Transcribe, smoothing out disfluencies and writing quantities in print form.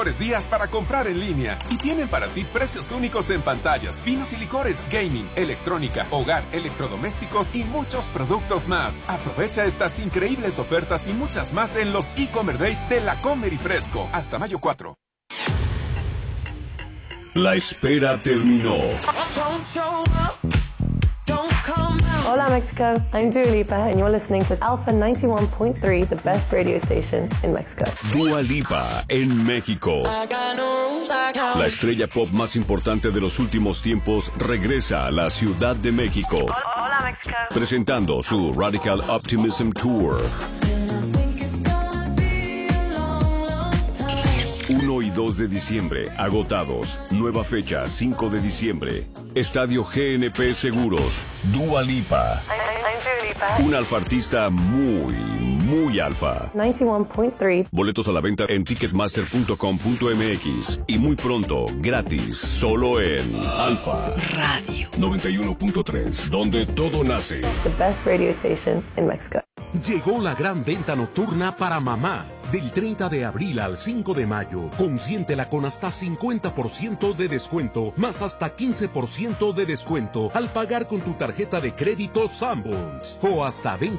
días para comprar en línea y tienen para ti precios únicos en pantallas, vinos y licores, gaming, electrónica, hogar, electrodomésticos y muchos productos más. Aprovecha estas increíbles ofertas y muchas más en los e-commerce days de La Comer y Fresco hasta mayo 4. La espera terminó. Hola Mexico, I'm Dua Lipa and you're listening to Alpha 91.3, the best radio station in Mexico. Dua Lipa en México. La estrella pop más importante de los últimos tiempos regresa a la Ciudad de México. Hola Mexico. Presentando su Radical Optimism Tour. 1 y 2 de diciembre, agotados. Nueva fecha, 5 de diciembre. Estadio GNP Seguros. Dua Lipa. I'm Dua Lipa. Un alfartista muy alfa. 91.3. Boletos a la venta en ticketmaster.com.mx. Y muy pronto, gratis, solo en Alfa Radio 91.3, donde todo nace. The best radio station in Mexico. Llegó la gran venta nocturna para mamá. Del 30 de abril al 5 de mayo, consiéntela con hasta 50% de descuento, más hasta 15% de descuento al pagar con tu tarjeta de crédito Sanborns. O hasta 20